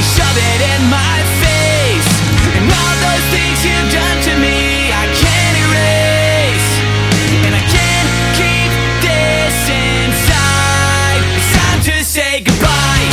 shove it in my face. And all those things you've done to me, I can't erase. And I can't keep this inside. It's time to say goodbye.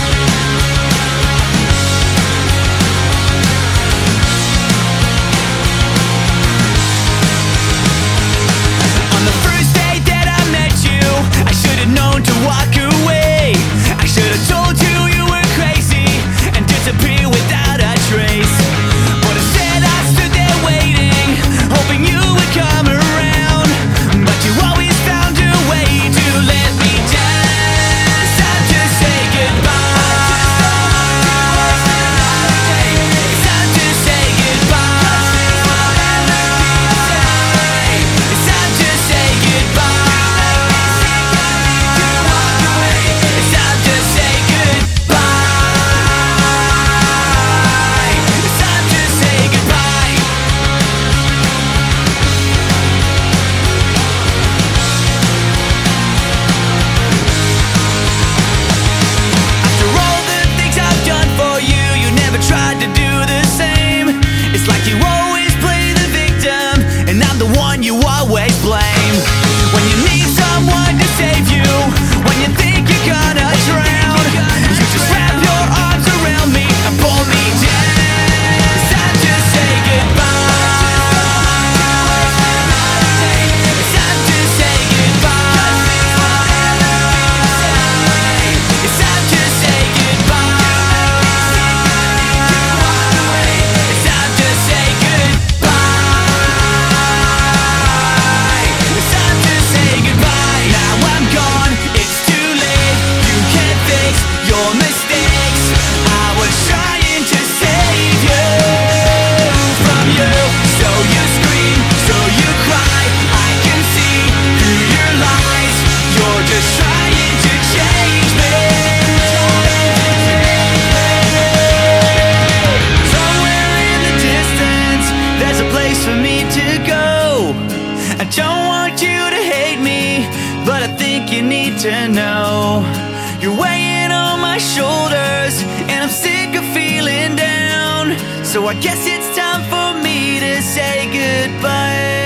On the first day that I met you, I should have known to walk away. I should have told you you were crazy and disappear without a trace. But instead I stood there waiting, hoping you would come around. But you always found a way to let me down. It's time to say goodbye. It's time to say goodbye. It's time to say goodbye. It's time to say goodbye. It's time to say goodbye. After all the things I've done for you, you never tried to do the same. It's like you always play the victim, and I'm the one you always blame. When you need someone to save you, when you think you're gonna drown, you just wrap your arms around me and pull me down. It's time to say goodbye. It's time to say goodbye. It's time to say goodbye. It's time to say goodbye. It's time to say goodbye. Now I'm gone, it's too late. You can't fix your mistakes. I was trying to save you from you. So you scream, so you cry. I can see through your lies. You're just trying to change me. Somewhere in the distance, there's a place for me to go. I don't want you to hate me, but I think you need to know. You're weighing on my shoulders, and I'm sick of feeling down. So I guess it's time for me to say goodbye.